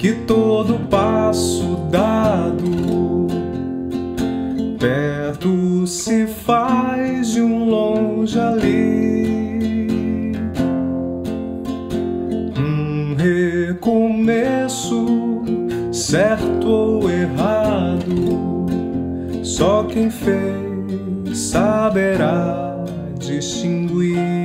que todo passo dado perto se faz de um longe ali. Um recomeço, certo ou errado, só quem fez saberá distinguir.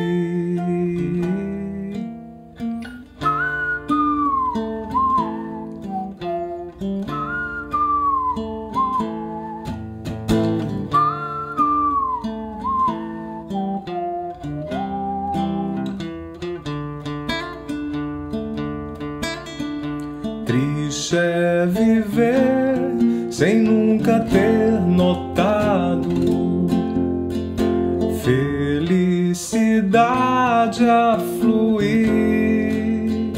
Triste é viver sem nunca ter notado felicidade a fluir.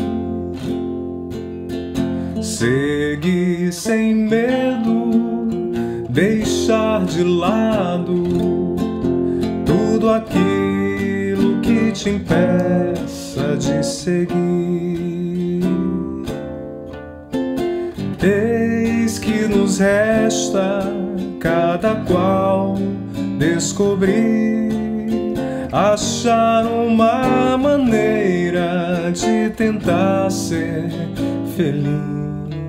Seguir sem medo, deixar de lado tudo aquilo que te impeça de seguir. Eis que nos resta cada qual descobrir, achar uma maneira de tentar ser feliz.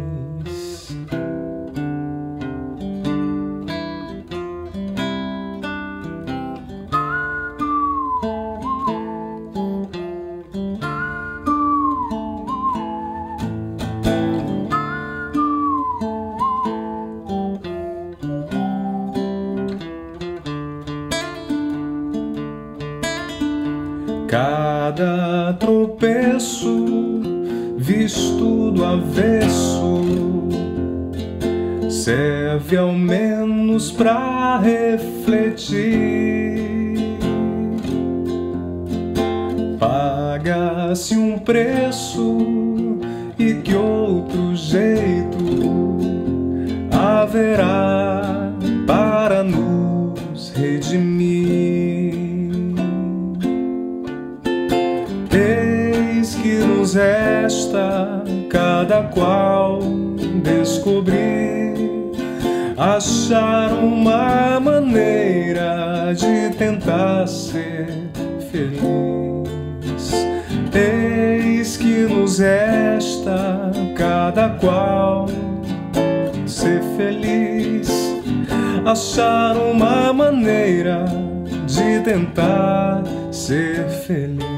Cada tropeço visto do avesso serve ao menos pra refletir. Paga-se um preço e que outro jeito haverá para nos redimir. Eis que nos resta cada qual descobrir, achar uma maneira de tentar ser feliz. Eis que nos resta cada qual ser feliz, achar uma maneira de tentar ser feliz.